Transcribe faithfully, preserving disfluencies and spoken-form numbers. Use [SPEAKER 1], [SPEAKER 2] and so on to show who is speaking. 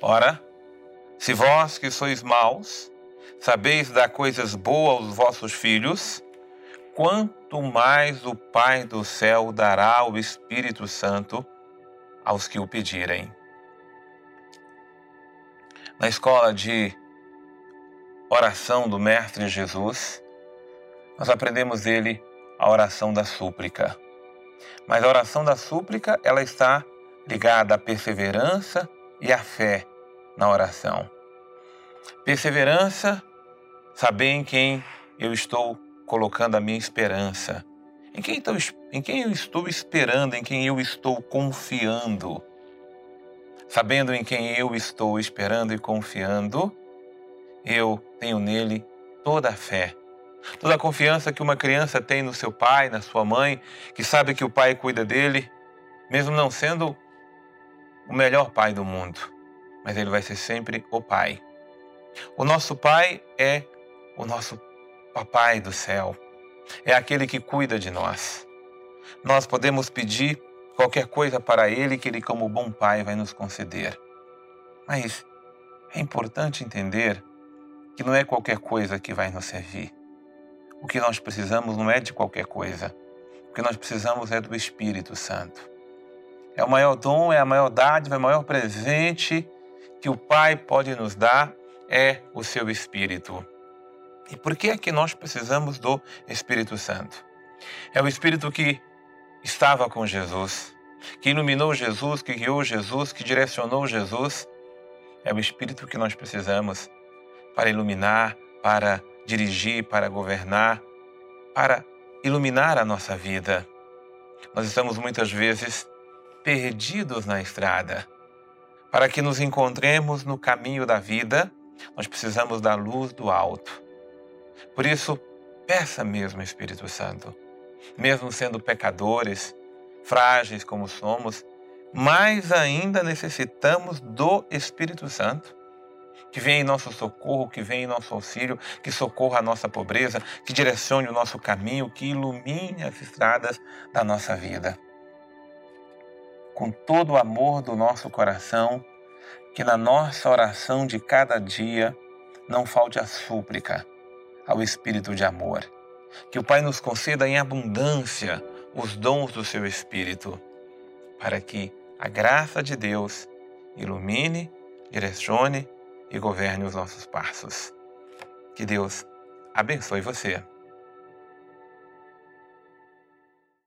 [SPEAKER 1] Ora, se vós que sois maus, sabeis dar coisas boas aos vossos filhos, quanto mais o Pai do céu dará o Espírito Santo aos que o pedirem. Na escola de oração do Mestre Jesus, nós aprendemos dele a oração da súplica. Mas a oração da súplica, ela está ligada à perseverança e à fé na oração. Perseverança, saber em quem eu estou colocando a minha esperança. Em quem, estou, em quem eu estou esperando, em quem eu estou confiando. Sabendo em quem eu estou esperando e confiando, eu tenho nele toda a fé. Toda a confiança que uma criança tem no seu pai, na sua mãe, que sabe que o pai cuida dele, mesmo não sendo o melhor pai do mundo, mas ele vai ser sempre o pai. O nosso pai é o nosso papai do céu, é aquele que cuida de nós. Nós podemos pedir qualquer coisa para ele que ele, como bom pai, vai nos conceder. Mas é importante entender que não é qualquer coisa que vai nos servir. O que nós precisamos não é de qualquer coisa. O que nós precisamos é do Espírito Santo. É o maior dom, é a maior dádiva, é o maior presente que o Pai pode nos dar, é o seu Espírito. E por que é que nós precisamos do Espírito Santo? É o Espírito que estava com Jesus, que iluminou Jesus, que guiou Jesus, que direcionou Jesus. É o Espírito que nós precisamos para iluminar, para dirigir, para governar, para iluminar a nossa vida. Nós estamos muitas vezes perdidos na estrada. Para que nos encontremos no caminho da vida, nós precisamos da luz do alto. Por isso, peça mesmo, Espírito Santo. Mesmo sendo pecadores, frágeis como somos, mais ainda necessitamos do Espírito Santo, que venha em nosso socorro, que venha em nosso auxílio, que socorra a nossa pobreza, que direcione o nosso caminho, que ilumine as estradas da nossa vida. Com todo o amor do nosso coração, que na nossa oração de cada dia não falte a súplica ao Espírito de amor. Que o Pai nos conceda em abundância os dons do seu Espírito, para que a graça de Deus ilumine, direcione e governe os nossos passos. Que Deus abençoe você.